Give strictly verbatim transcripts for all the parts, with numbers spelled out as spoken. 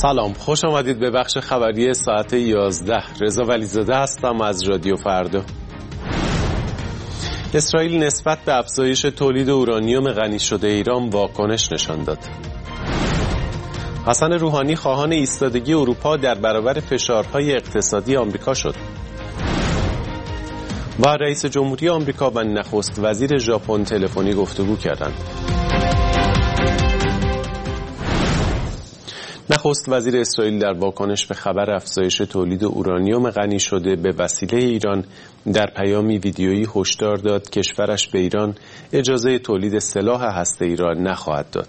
سلام، خوش آمدید به بخش خبری ساعت یازده. رضا ولیزاده هستم از رادیو فردا. اسرائیل نسبت به افزایش تولید اورانیوم غنی شده ایران واکنش نشان داد. حسن روحانی خواهان ایستادگی اروپا در برابر فشارهای اقتصادی آمریکا شد. و رئیس جمهوری آمریکا و نخست وزیر ژاپن تلفنی گفتگو کردند. نخست وزیر اسرائیل در واکنش به خبر افزایش تولید اورانیوم غنی شده به وسیله ایران در پیامی ویدیویی هشدار داد کشورش به ایران اجازه تولید سلاح هسته‌ای را نخواهد داد.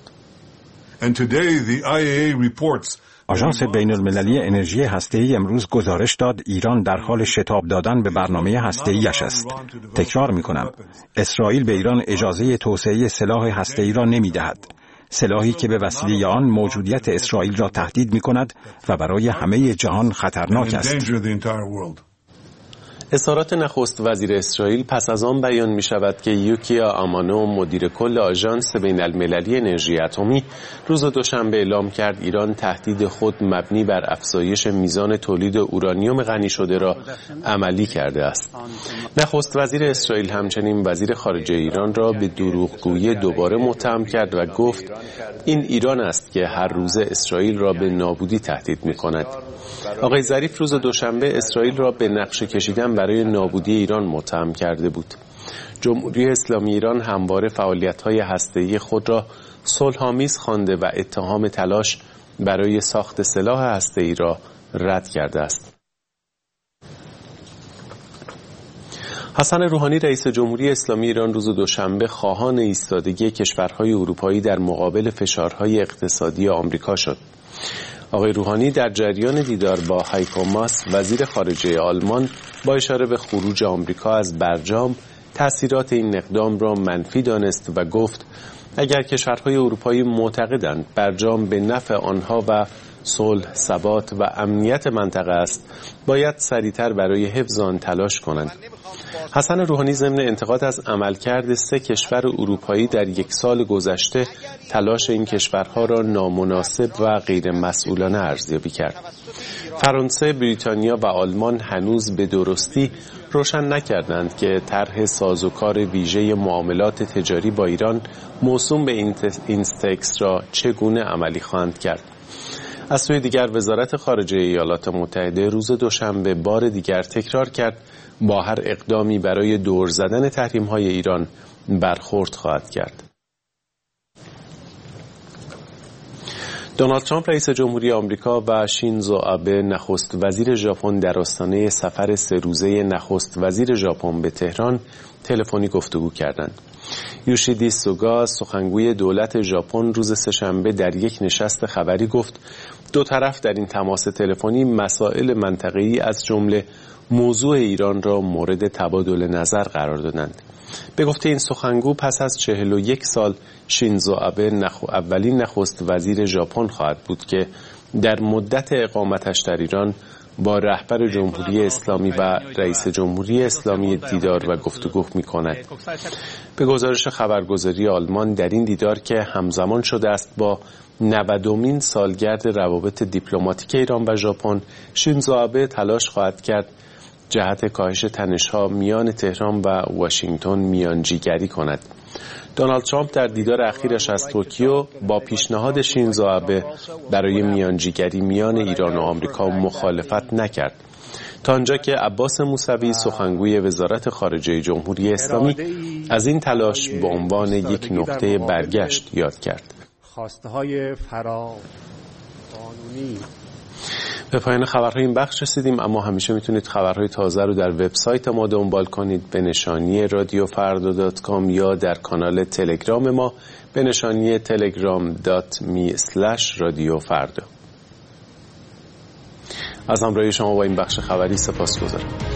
آژانس بین‌المللی انرژی هسته‌ای امروز گزارش داد ایران در حال شتاب دادن به برنامه هسته‌ای‌اش است. تکرار می‌کنم، اسرائیل به ایران اجازه توسعه سلاح هسته‌ای را نمی‌دهد. سلاحی که به وسیله آن موجودیت اسرائیل را تهدید می‌کند و برای همه جهان خطرناک است. اظهارات نخست وزیر اسرائیل پس از آن بیان می شود که یوکیا آمانو مدیر کل آژانس بین المللی انرژی اتمی روز دوشنبه اعلام کرد ایران تهدید خود مبنی بر افزایش میزان تولید اورانیوم غنی شده را عملی کرده است. نخست وزیر اسرائیل همچنین وزیر خارجه ایران را به دروغگویی دوباره متهم کرد و گفت این ایران است که هر روز اسرائیل را به نابودی تهدید می کند. آقای ظریف روز دوشنبه اسرائیل را به نقشه کشیدن برای نابودی ایران متهم کرده بود. جمهوری اسلامی ایران همواره فعالیت‌های هسته‌ای خود را صلح‌آمیز خوانده و اتهام تلاش برای ساخت سلاح هسته‌ای را رد کرده است. حسن روحانی رئیس جمهوری اسلامی ایران روز دوشنبه خواهان ایستادگی کشورهای اروپایی در مقابل فشارهای اقتصادی آمریکا شد. آقای روحانی در جریان دیدار با هایکو ماس وزیر خارجه آلمان با اشاره به خروج آمریکا از برجام تأثیرات این اقدام را منفی دانست و گفت اگر کشورهای اروپایی معتقدند برجام به نفع آنها و صلح، ثبات و امنیت منطقه است باید سریعتر برای حفظ آن تلاش کنند. حسن روحانی ضمن انتقاد از عملکرد سه کشور اروپایی در یک سال گذشته تلاش این کشورها را نامناسب و غیر مسئولانه ارزیابی کرد. فرانسه، بریتانیا و آلمان هنوز به درستی روشن نکردند که طرح سازوکار ویژه معاملات تجاری با ایران موسوم به اینستکس را چگونه عملی خواهند کرد. از سوی دیگر وزارت خارجه ایالات متحده روز دوشنبه بار دیگر تکرار کرد با هر اقدامی برای دور زدن تحریم‌های ایران برخورد خواهد کرد. دونالد ترامپ رئیس جمهوری آمریکا و شینزو آبه نخست وزیر ژاپن در آستانه سفر سه روزه نخست وزیر ژاپن به تهران تلفنی گفتگو کردند. یوشیدی سوگا سخنگوی دولت ژاپن روز سه‌شنبه در یک نشست خبری گفت دو طرف در این تماس تلفنی مسائل منطقه‌ای از جمله موضوع ایران را مورد تبادل نظر قرار دادند. به گفته این سخنگو پس از چهل و یک سال شینزو آبه نخ... اولین نخست وزیر ژاپن خواهد بود که در مدت اقامتش در ایران با رهبر جمهوری اسلامی و رئیس جمهوری اسلامی دیدار و گفتگو می‌کند. به گزارش خبرگزاری آلمان در این دیدار که همزمان شده است با نودمین سالگرد روابط دیپلماتیک ایران و ژاپن، شینزو آبه تلاش خواهد کرد جهت کاهش تنش‌ها میان تهران و واشنگتن میانجیگری کند. دونالد ترامپ در دیدار اخیرش از توکیو با پیشنهاد شینزو آبه برای میانجیگری میان ایران و آمریکا مخالفت نکرد، تا آنجا که عباس موسوی سخنگوی وزارت خارجه جمهوری اسلامی از این تلاش به عنوان یک نقطه برگشت یاد کرد. خواسته‌های فرا قانونی. به پایان خبرهای این بخش رسیدیم، اما همیشه میتونید خبرهای تازه رو در وبسایت ما دنبال کنید به نشانی رادیو فردا دات کام یا در کانال تلگرام ما به نشانی تلگرام دات می اسلش رادیو فردا. از همراهی شما با این بخش خبری سپاسگزارم.